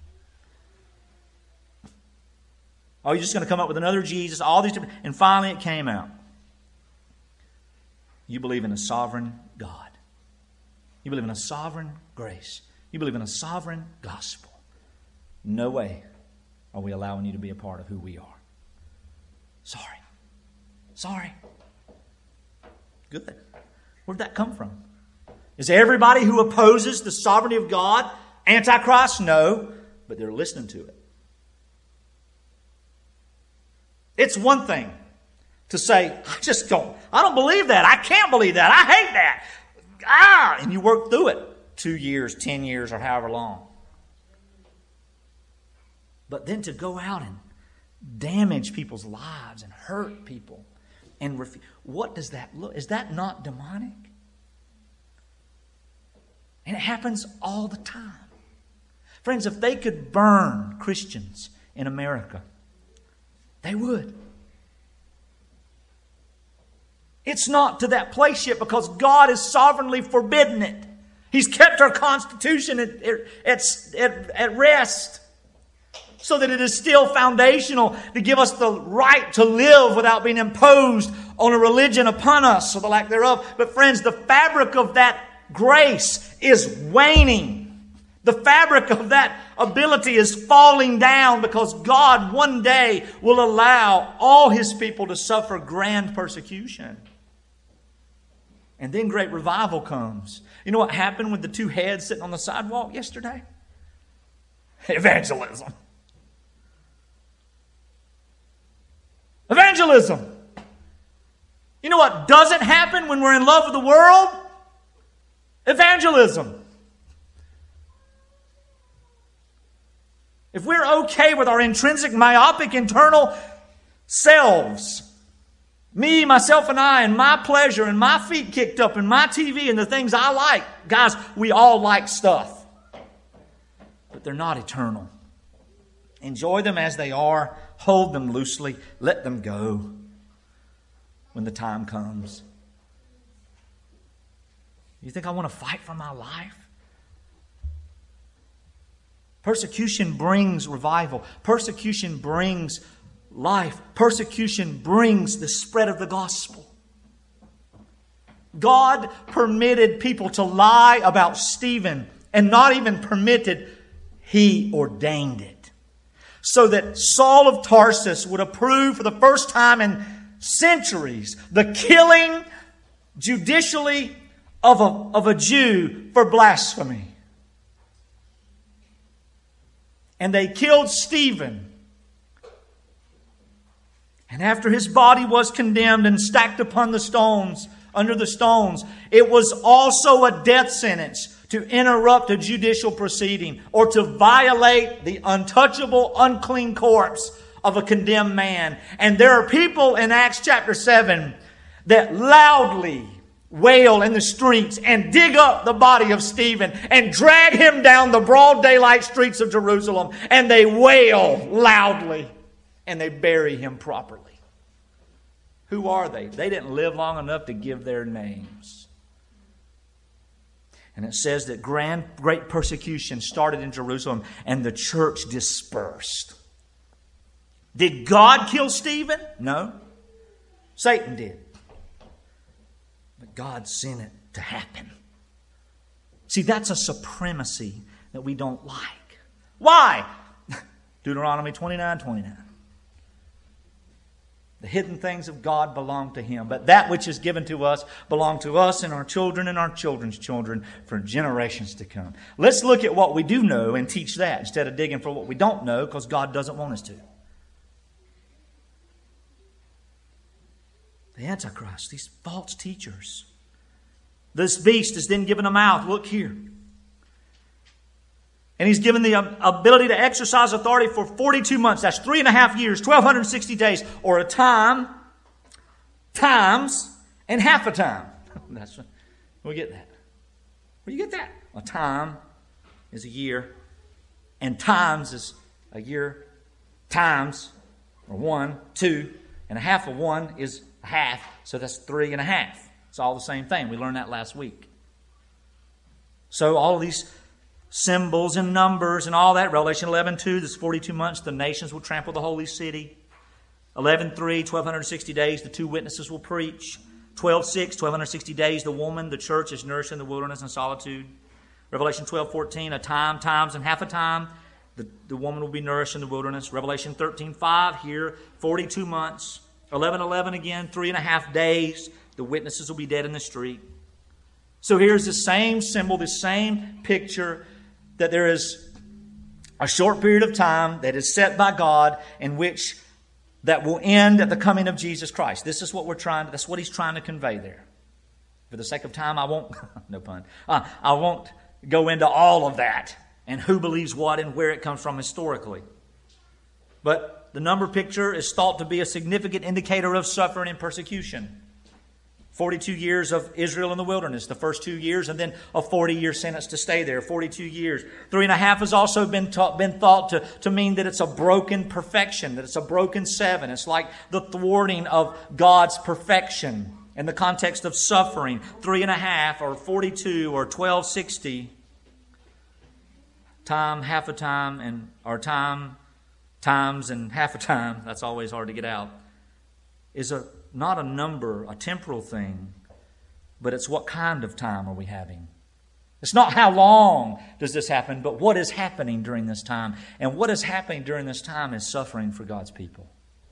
Oh, you're just going to come up with another Jesus, all these different... And finally it came out. You believe in a sovereign God. You believe in a sovereign grace. You believe in a sovereign gospel. No way are we allowing you to be a part of who we are. Sorry. Good. Where'd that come from? Is everybody who opposes the sovereignty of God Antichrist? No, but they're listening to it. It's one thing to say, I don't believe that. I can't believe that. I hate that. And you work through it 2 years, 10 years, or however long. But then to go out and damage people's lives and hurt people and what does that look? Is that not demonic? And it happens all the time. Friends, if they could burn Christians in America, they would. It's not to that place yet because God has sovereignly forbidden it. He's kept our Constitution at rest so that it is still foundational to give us the right to live without being imposed on a religion upon us or the lack thereof. But friends, the fabric of that grace is waning. The fabric of that ability is falling down because God one day will allow all His people to suffer grand persecution. And then great revival comes. You know what happened with the 2 heads sitting on the sidewalk yesterday? Evangelism. Evangelism. You know what doesn't happen when we're in love with the world? Evangelism. If we're okay with our intrinsic, myopic, internal selves, me, myself, and I, and my pleasure, and my feet kicked up, and my TV, and the things I like, guys, we all like stuff. But they're not eternal. Enjoy them as they are. Hold them loosely. Let them go when the time comes. You think I want to fight for my life? Persecution brings revival. Persecution brings life. Persecution brings the spread of the gospel. God permitted people to lie about Stephen, and not even permitted, He ordained it. So that Saul of Tarsus would approve for the first time in centuries the killing judicially of a Jew for blasphemy. And they killed Stephen. And after his body was condemned and stacked upon the stones, under the stones, it was also a death sentence to interrupt a judicial proceeding or to violate the untouchable, unclean corpse of a condemned man. And there are people in Acts chapter 7 that loudly wail in the streets and dig up the body of Stephen and drag him down the broad daylight streets of Jerusalem. And they wail loudly and they bury him properly. Who are they? They didn't live long enough to give their names. And it says that great persecution started in Jerusalem and the church dispersed. Did God kill Stephen? No. Satan did. But God sent it to happen. See, that's a supremacy that we don't like. Why? Deuteronomy 29:29. The hidden things of God belong to Him, but that which is given to us belong to us and our children and our children's children for generations to come. Let's look at what we do know and teach that instead of digging for what we don't know, because God doesn't want us to. The Antichrist, these false teachers. This beast is then given a mouth. Look here. And he's given the ability to exercise authority for 42 months. That's 3.5 years, 1,260 days, or a time, times, and half a time. That's where we get that. Where do you get that? A time is a year, and times is a year. Times, or 1, 2, and a half of 1 is a half, so that's 3.5. It's all the same thing. We learned that last week. So all of these symbols and numbers and all that. Revelation 11:2, this 42 months, the nations will trample the holy city. 11:3, 1,260 days, the 2 witnesses will preach. 12:6, 1,260 days, the woman, the church, is nourished in the wilderness and solitude. Revelation 12:14, a time, times, and half a time, the woman will be nourished in the wilderness. Revelation 13:5, here, 42 months. 11:11 again, 3.5 days, the witnesses will be dead in the street. So here's the same symbol, the same picture, that there is a short period of time that is set by God in which that will end at the coming of Jesus Christ. This is what that's what He's trying to convey there. For the sake of time, I won't, no pun, I won't go into all of that and who believes what and where it comes from historically. But the number picture is thought to be a significant indicator of suffering and persecution. 42 years of Israel in the wilderness, the first 2 years, and then a 40-year sentence to stay there, 42 years. 3.5 has also been thought to mean that it's a broken perfection, that it's a broken 7. It's like the thwarting of God's perfection in the context of suffering. 3.5 or 42 or 1260. Time, half a time, and or time, times, and half a time. That's always hard to get out. Is not a number, a temporal thing, but it's what kind of time are we having. It's not how long does this happen, but what is happening during this time. And what is happening during this time is suffering for God's people.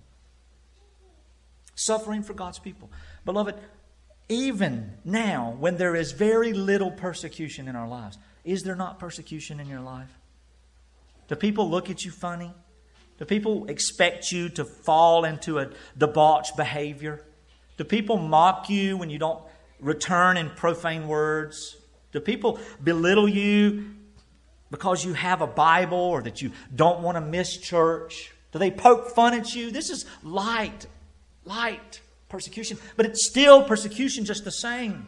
Suffering for God's people. Beloved, even now, when there is very little persecution in our lives, is there not persecution in your life? Do people look at you funny? Do people expect you to fall into a debauched behavior? Do people mock you when you don't return in profane words? Do people belittle you because you have a Bible or that you don't want to miss church? Do they poke fun at you? This is light persecution, but it's still persecution just the same.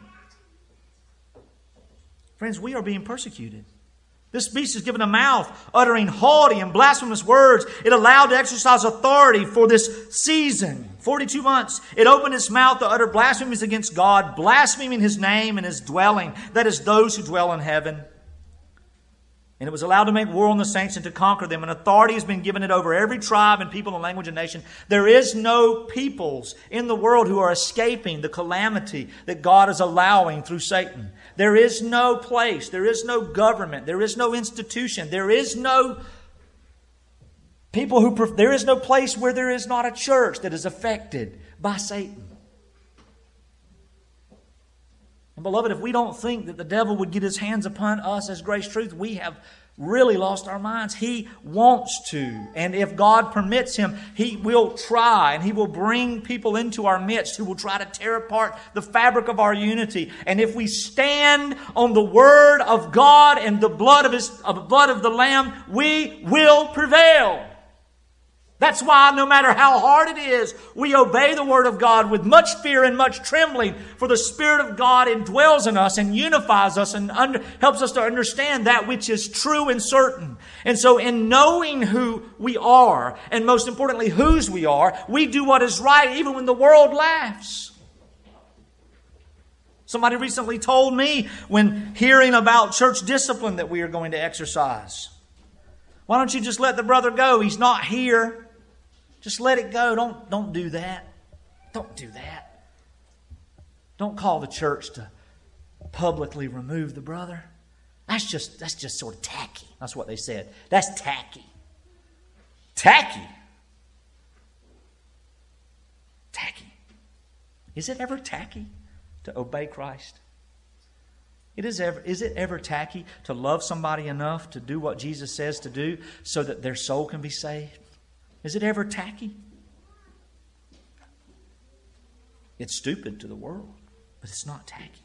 Friends, we are being persecuted. This beast is given a mouth, uttering haughty and blasphemous words. It allowed to exercise authority for this season, 42 months. It opened its mouth to utter blasphemies against God, blaspheming His name and His dwelling, that is, those who dwell in heaven. And it was allowed to make war on the saints and to conquer them. And authority has been given it over every tribe and people and language and nation. There is no peoples in the world who are escaping the calamity that God is allowing through Satan. There is no place. There is no government. There is no institution. There is no there is no place where there is not a church that is affected by Satan. And beloved, if we don't think that the devil would get his hands upon us as Grace Truth, we have really lost our minds. He wants to. And if God permits him, he will try, and he will bring people into our midst who will try to tear apart the fabric of our unity. And if we stand on the Word of God and the blood of the Lamb, we will prevail. That's why no matter how hard it is, we obey the Word of God with much fear and much trembling, for the Spirit of God indwells in us and unifies us and helps us to understand that which is true and certain. And so in knowing who we are, and most importantly whose we are, we do what is right even when the world laughs. Somebody recently told me when hearing about church discipline that we are going to exercise, why don't you just let the brother go? He's not here. Just let it go. Don't do that. Don't do that. Don't call the church to publicly remove the brother. That's just sort of tacky. That's what they said. That's tacky. Tacky. Tacky. Is it ever tacky to obey Christ? Is it ever tacky to love somebody enough to do what Jesus says to do so that their soul can be saved? Is it ever tacky? It's stupid to the world, but it's not tacky.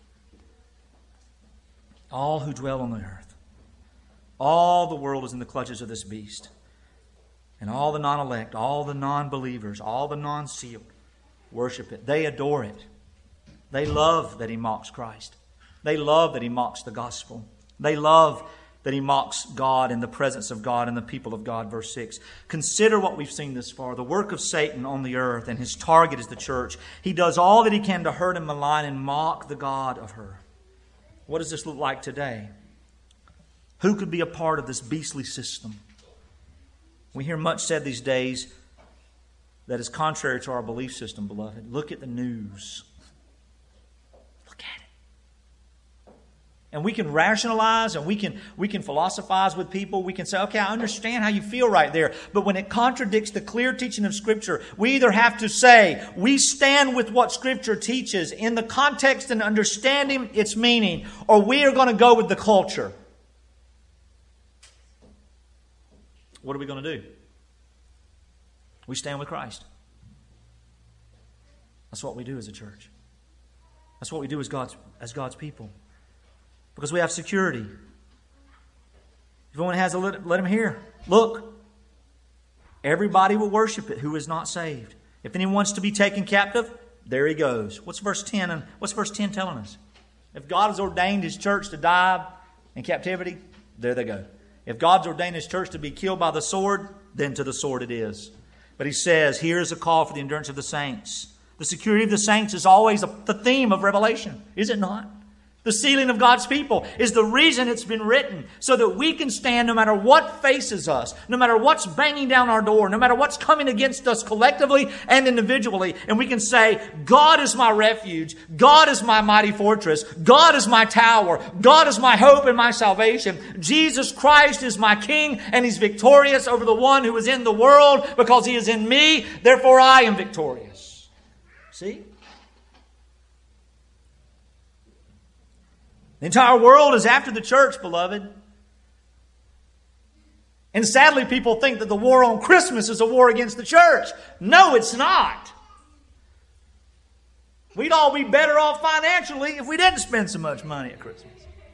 All who dwell on the earth, all the world is in the clutches of this beast. And all the non-elect, all the non-believers, all the non-sealed worship it. They adore it. They love that he mocks Christ. They love that he mocks the gospel. They love that he mocks God and the presence of God and the people of God. Verse 6. Consider what we've seen this far. The work of Satan on the earth, and his target is the church. He does all that he can to hurt and malign and mock the God of her. What does this look like today? Who could be a part of this beastly system? We hear much said these days that is contrary to our belief system, beloved. Look at the news. And we can rationalize and we can philosophize with people. We can say, okay, I understand how you feel right there. But when it contradicts the clear teaching of Scripture, we either have to say, we stand with what Scripture teaches in the context and understanding its meaning, or we are going to go with the culture. What are we going to do? We stand with Christ. That's what we do as a church. That's what we do as God's people. Because we have security. If anyone has let him hear. Look, everybody will worship it who is not saved. If anyone wants to be taken captive, there he goes. What's verse 10 telling us? If God has ordained his church to die in captivity, there they go. If God's ordained his church to be killed by the sword, then to the sword it is. But he says, here's a call for the endurance of the saints. The security of the saints is always the theme of Revelation, is it not? The sealing of God's people is the reason it's been written, so that we can stand no matter what faces us, no matter what's banging down our door, no matter what's coming against us collectively and individually, and we can say, God is my refuge, God is my mighty fortress, God is my tower, God is my hope and my salvation. Jesus Christ is my King, and he's victorious over the one who is in the world, because he is in me, therefore I am victorious. See? The entire world is after the church, beloved. And sadly, people think that the war on Christmas is a war against the church. No, it's not. We'd all be better off financially if we didn't spend so much money at Christmas.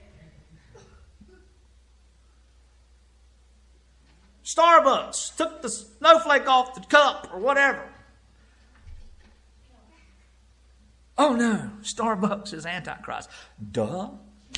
Starbucks took the snowflake off the cup or whatever. Oh no, Starbucks is Antichrist. Duh.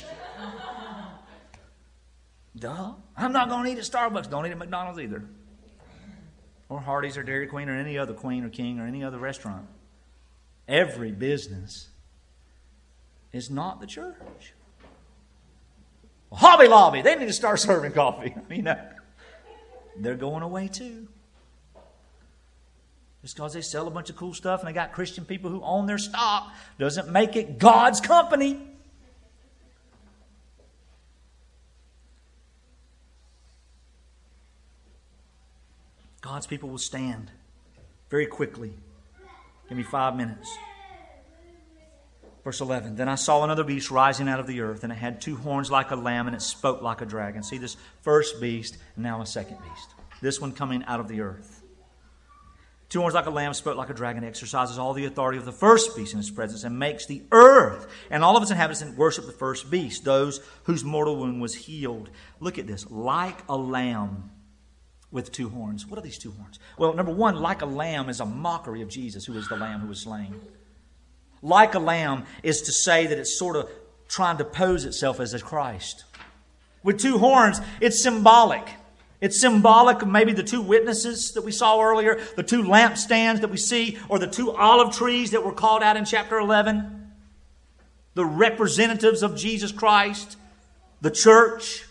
Duh. I'm not going to eat at Starbucks. Don't eat at McDonald's either. Or Hardee's or Dairy Queen or any other Queen or King or any other restaurant. Every business is not the church. Hobby Lobby, they need to start serving coffee. They're going away too. Just because they sell a bunch of cool stuff and they got Christian people who own their stock doesn't make it God's company. God's people will stand very quickly. Give me 5 minutes. Verse 11, then I saw another beast rising out of the earth, and it had 2 horns like a lamb, and it spoke like a dragon. See, this first beast, and now a second beast. This one coming out of the earth. 2 horns like a lamb, spoke like a dragon, exercises all the authority of the first beast in his presence, and makes the earth and all of its inhabitants worship the first beast, those whose mortal wound was healed. Look at this, like a lamb with 2 horns. What are these 2 horns? Well, number one, like a lamb is a mockery of Jesus, who is the lamb who was slain. Like a lamb is to say that it's sort of trying to pose itself as a Christ. With 2 horns, it's symbolic. It's symbolic of maybe the 2 witnesses that we saw earlier, the 2 lampstands that we see, or the 2 olive trees that were called out in chapter 11. The representatives of Jesus Christ, the church.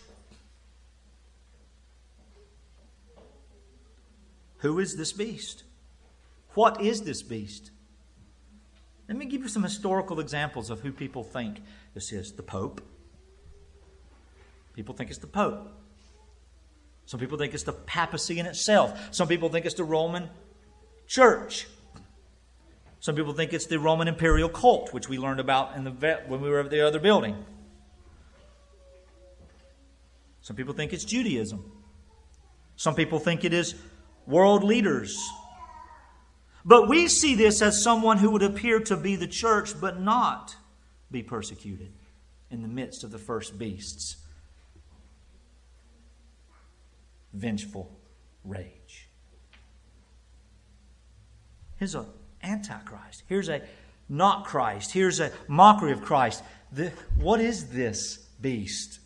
Who is this beast? What is this beast? Let me give you some historical examples of who people think this is. The Pope. People think it's the Pope. Some people think it's the papacy in itself. Some people think it's the Roman Church. Some people think it's the Roman imperial cult, which we learned about when we were at the other building. Some people think it's Judaism. Some people think it is world leaders. But we see this as someone who would appear to be the church but not be persecuted in the midst of the first beasts. Vengeful rage. Here's an antichrist. Here's a not Christ. Here's a mockery of Christ. What is this beast?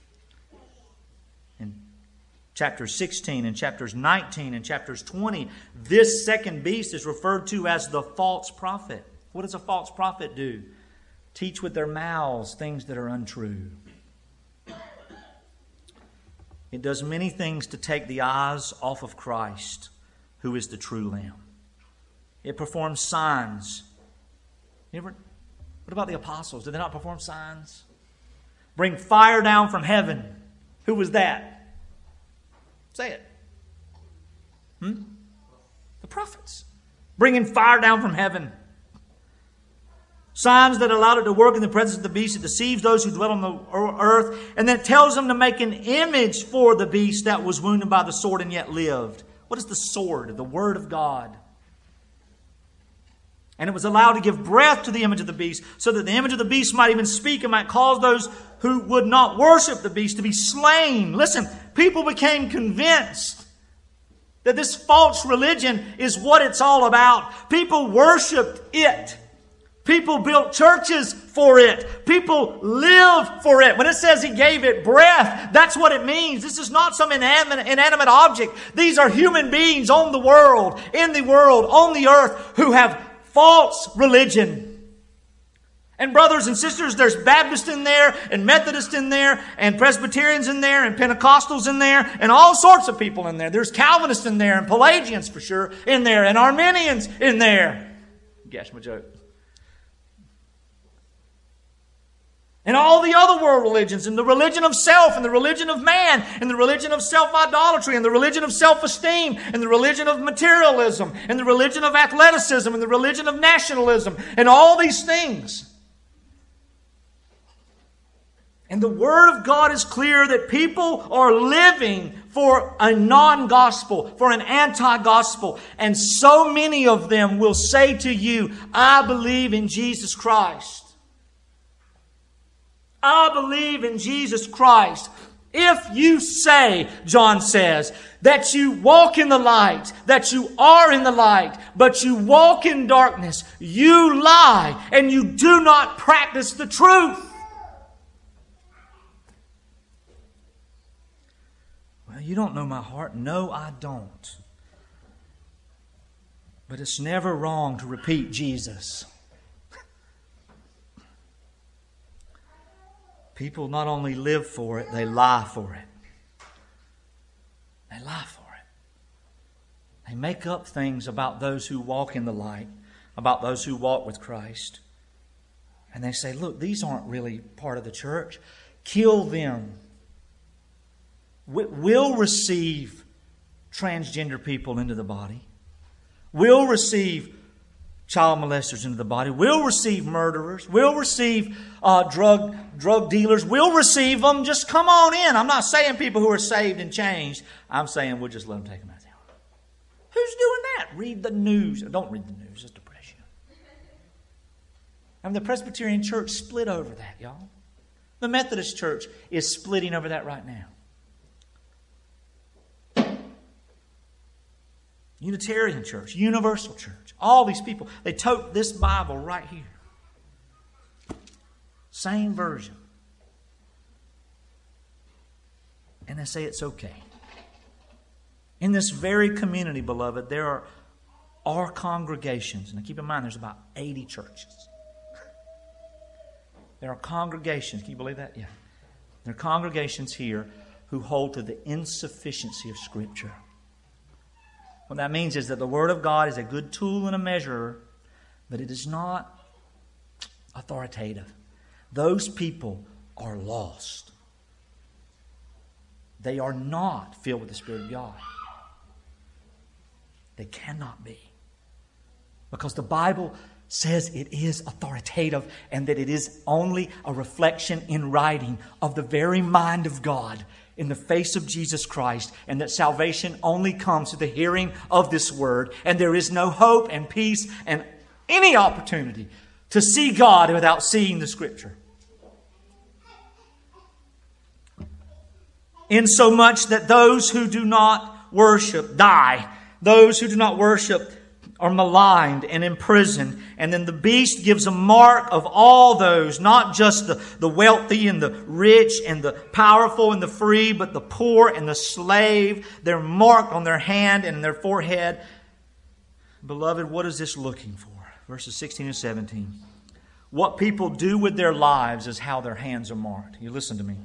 In chapters 16 and chapters 19 and chapters 20, this second beast is referred to as the false prophet. What does a false prophet do? Teach with their mouths things that are untrue. It does many things to take the eyes off of Christ, who is the true Lamb. It performs signs. What about the apostles? Did they not perform signs? Bring fire down from heaven. Who was that? Say it. The prophets. Bringing fire down from heaven. Signs that allowed it to work in the presence of the beast. It deceives those who dwell on the earth. And then it tells them to make an image for the beast that was wounded by the sword and yet lived. What is the sword? The Word of God. And it was allowed to give breath to the image of the beast, so that the image of the beast might even speak and might cause those who would not worship the beast to be slain. Listen, people became convinced that this false religion is what it's all about. People worshipped it. People built churches for it. People lived for it. When it says He gave it breath, that's what it means. This is not some inanimate object. These are human beings on the world, in the world, on the earth, who have false religion. And brothers and sisters, there's Baptists in there, and Methodists in there, and Presbyterians in there, and Pentecostals in there, and all sorts of people in there. There's Calvinists in there, and Pelagians for sure in there, and Arminians in there. Guess my joke. And all the other world religions, and the religion of self, and the religion of man, and the religion of self-idolatry, and the religion of self-esteem, and the religion of materialism, and the religion of athleticism, and the religion of nationalism, and all these things. And the Word of God is clear that people are living for a non-gospel, for an anti-gospel. And so many of them will say to you, I believe in Jesus Christ. I believe in Jesus Christ. If you say, John says, that you walk in the light, that you are in the light, but you walk in darkness, you lie and you do not practice the truth. Well, you don't know my heart. No, I don't. But it's never wrong to repeat Jesus. People not only live for it, they lie for it. They lie for it. They make up things about those who walk in the light, about those who walk with Christ. And they say, look, these aren't really part of the church. Kill them. We'll receive transgender people into the body. We'll receive child molesters into the body. We'll receive murderers. We'll receive drug dealers. We'll receive them. Just come on in. I'm not saying people who are saved and changed. I'm saying we'll just let them take them out there. Who's doing that? Read the news. Don't read the news. It's depress you. I mean, the Presbyterian Church split over that, y'all. The Methodist Church is splitting over that right now. Unitarian Church, Universal Church, all these people, they tote this Bible right here. Same version. And they say it's okay. In this very community, beloved, there are congregations. Now keep in mind, there's about 80 churches. There are congregations. Can you believe that? Yeah. There are congregations here who hold to the insufficiency of Scripture. What that means is that the Word of God is a good tool and a measurer, but it is not authoritative. Those people are lost. They are not filled with the Spirit of God. They cannot be. Because the Bible says it is authoritative and that it is only a reflection in writing of the very mind of God in the face of Jesus Christ, and that salvation only comes through the hearing of this Word, and there is no hope and peace and any opportunity to see God without seeing the Scripture. Insomuch that those who do not worship die. Those who do not worship are maligned and imprisoned. And then the beast gives a mark of all those, not just the wealthy and the rich and the powerful and the free, but the poor and the slave. They're marked on their hand and their forehead. Beloved, what is this looking for? Verses 16 and 17. What people do with their lives is how their hands are marked. You listen to me.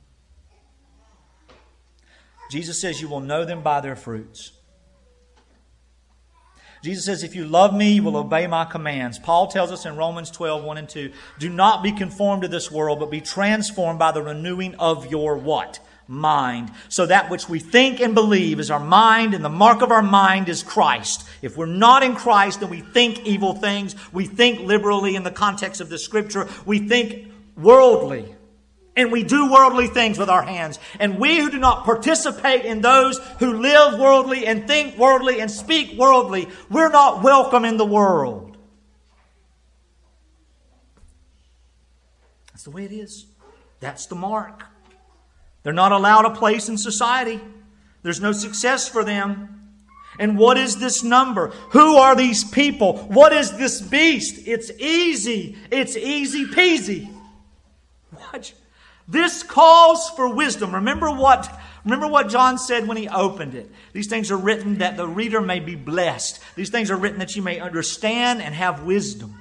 Jesus says you will know them by their fruits. Jesus says, if you love me, you will obey my commands. Paul tells us in Romans 12, 1 and 2, do not be conformed to this world, but be transformed by the renewing of your what? Mind. So that which we think and believe is our mind, and the mark of our mind is Christ. If we're not in Christ, then we think evil things. We think liberally in the context of the Scripture. We think worldly. And we do worldly things with our hands. And we who do not participate in those who live worldly and think worldly and speak worldly, we're not welcome in the world. That's the way it is. That's the mark. They're not allowed a place in society. There's no success for them. And what is this number? Who are these people? What is this beast? It's easy. It's easy peasy. Watch. This calls for wisdom. Remember what John said when he opened it. These things are written that the reader may be blessed. These things are written that you may understand and have wisdom.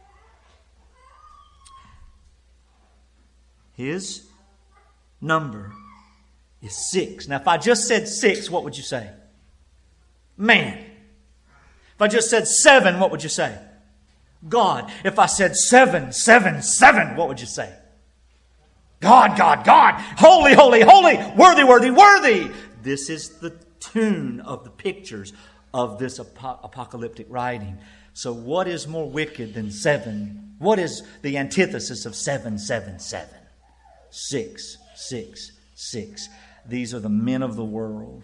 His number is 6. Now, if I just said 6, what would you say? Man. If I just said 7, what would you say? God. If I said 7, 7, 7, what would you say? God, God, God, holy, holy, holy, worthy, worthy, worthy. This is the tune of the pictures of this apocalyptic writing. So what is more wicked than 7? What is the antithesis of 7, 7, 7? 6, 6, 6. These are the men of the world.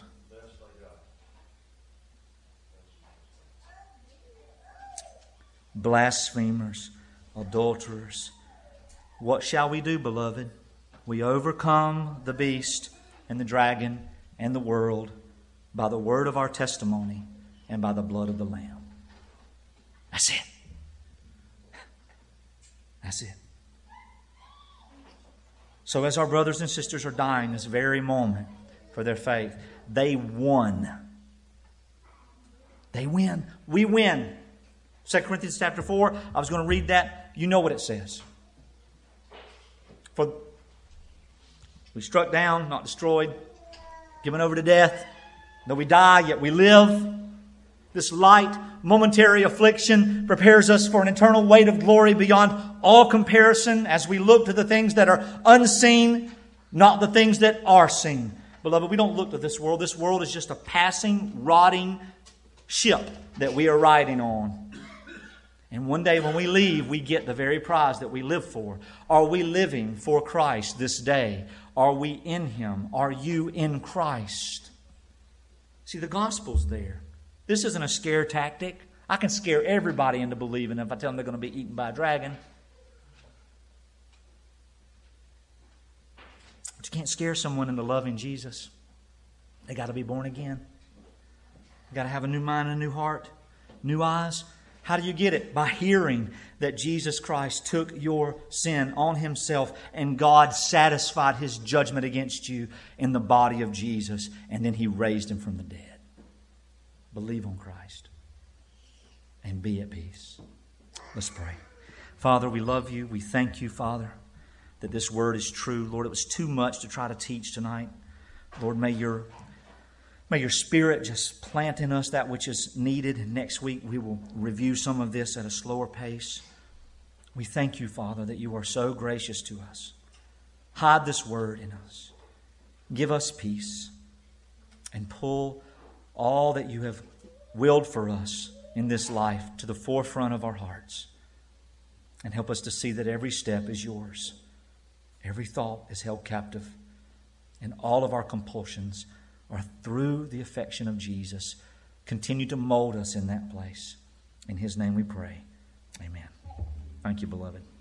Blasphemers, adulterers. What shall we do, beloved? We overcome the beast and the dragon and the world by the word of our testimony and by the blood of the Lamb. That's it. That's it. So as our brothers and sisters are dying this very moment for their faith, they won. They win. We win. 2 Corinthians chapter 4, I was going to read that. You know what it says. For We struck down, not destroyed, given over to death. Though we die, yet we live. This light, momentary affliction prepares us for an eternal weight of glory beyond all comparison as we look to the things that are unseen, not the things that are seen. Beloved, we don't look to this world. This world is just a passing, rotting ship that we are riding on. And one day when we leave, we get the very prize that we live for. Are we living for Christ this day? Are we in Him? Are you in Christ? See, the gospel's there. This isn't a scare tactic. I can scare everybody into believing if I tell them they're going to be eaten by a dragon. But you can't scare someone into loving Jesus. They got to be born again. They got to have a new mind and a new heart, new eyes. How do you get it? By hearing that Jesus Christ took your sin on Himself and God satisfied His judgment against you in the body of Jesus, and then He raised Him from the dead. Believe on Christ and be at peace. Let's pray. Father, we love You. We thank You, Father, that this word is true. Lord, it was too much to try to teach tonight. Lord, may Your Spirit just plant in us that which is needed. Next week we will review some of this at a slower pace. We thank You, Father, that You are so gracious to us. Hide this word in us. Give us peace. And pull all that You have willed for us in this life to the forefront of our hearts. And help us to see that every step is Yours. Every thought is held captive. And all of our compulsions are through the affection of Jesus. Continue to mold us in that place. In His name we pray. Amen. Thank you, beloved.